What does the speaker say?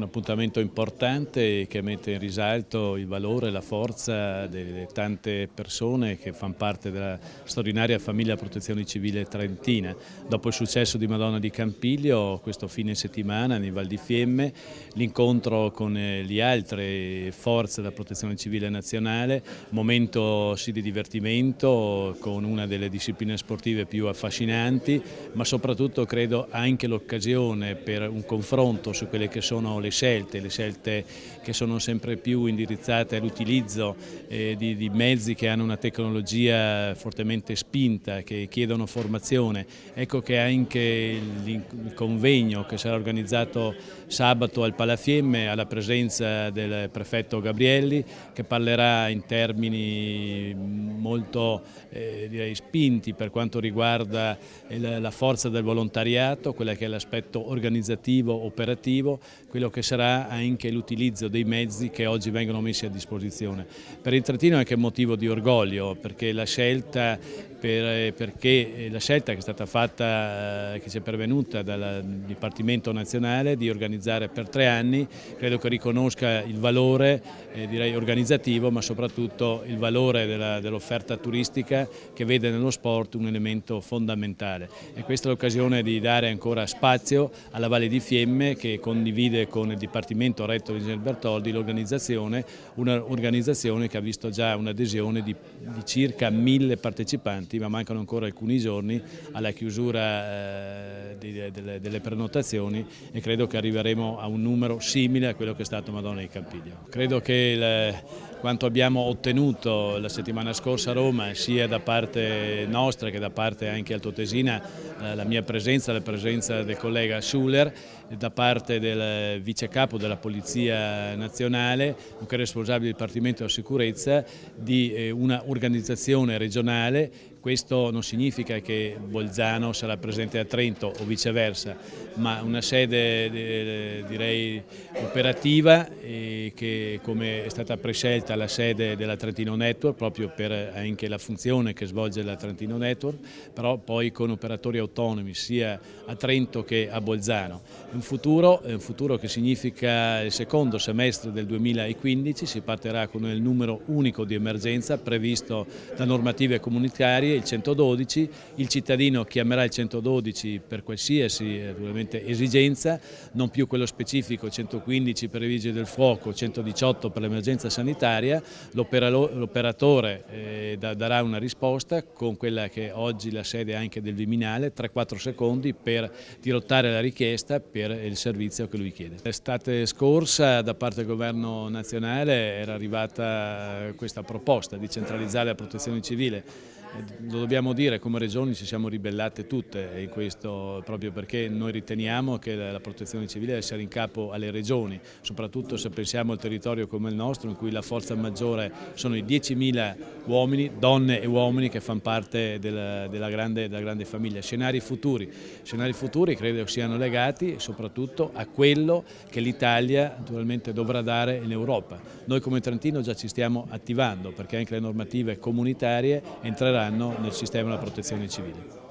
appuntamento importante che mette in risalto il valore e la forza delle tante persone che fanno parte della straordinaria famiglia Protezione Civile trentina. Dopo il successo di Madonna di Campiglio, questo fine settimana in Val di Fiemme, l'incontro con le altre forze della Protezione Civile nazionale, momento sì di divertimento con una delle discipline sportive più affascinanti, ma soprattutto credo anche l'occasione per un confronto su quelle che sono le scelte che sono sempre più indirizzate all'utilizzo di mezzi che hanno una tecnologia fortemente spinta, che chiedono formazione. Ecco che anche il convegno che sarà organizzato sabato al Palafiemme alla presenza del prefetto Gabrielli, che parlerà in termini molto direi spinti per quanto riguarda la forza del volontariato, quella che è l'aspetto organizzativo, operativo, quello che sarà anche l'utilizzo dei mezzi che oggi vengono messi a disposizione. Per il Trentino è anche motivo di orgoglio, perché la scelta che è stata fatta, che ci è pervenuta dal Dipartimento Nazionale di organizzare per 3 anni, credo che riconosca il valore direi organizzativo, ma soprattutto il valore dell'offerta turistica, che vede nello sport un elemento fondamentale. E questa è l'occasione di dare ancora spazio alla Valle di Fiemme, che condivide con il Dipartimento retto di Ingegner Bertoldi un'organizzazione che ha visto già un'adesione di circa 1000 partecipanti, ma mancano ancora alcuni giorni alla chiusura delle prenotazioni e credo che arriveremo a un numero simile a quello che è stato Madonna di Campiglio. Credo che quanto abbiamo ottenuto la settimana scorsa a Roma, sia da parte nostra che da parte anche altoatesina, la mia presenza, la presenza del collega Schuller, da parte del vice capo della Polizia Nazionale, nonché responsabile del Dipartimento della Sicurezza, di una organizzazione regionale. Questo non significa che Bolzano sarà presente a Trento o viceversa, ma una sede direi operativa che, come è stata prescelta, la sede della Trentino Network, proprio per anche la funzione che svolge la Trentino Network, però poi con operatori autonomi sia a Trento che a Bolzano. È un futuro che significa il secondo semestre del 2015, si partirà con il numero unico di emergenza previsto da normative comunitarie, il 112, il cittadino chiamerà il 112 per qualsiasi esigenza, non più quello specifico 115 per i vigili del fuoco, 118 per l'emergenza sanitaria. L'operatore darà una risposta con quella che oggi la sede anche del Viminale, 3-4 secondi per dirottare la richiesta per il servizio che lui chiede. L'estate scorsa da parte del governo nazionale era arrivata questa proposta di centralizzare la protezione civile. Lo dobbiamo dire, come regioni ci siamo ribellate tutte in questo, proprio perché noi riteniamo che la protezione civile deve essere in capo alle regioni, soprattutto se pensiamo al territorio come il nostro, in cui la forza maggiore sono i 10.000 uomini, donne e uomini che fanno parte della grande famiglia. Scenari futuri credo siano legati soprattutto a quello che l'Italia naturalmente dovrà dare in Europa. Noi come Trentino già ci stiamo attivando, perché anche le normative comunitarie entreranno nel sistema della protezione civile.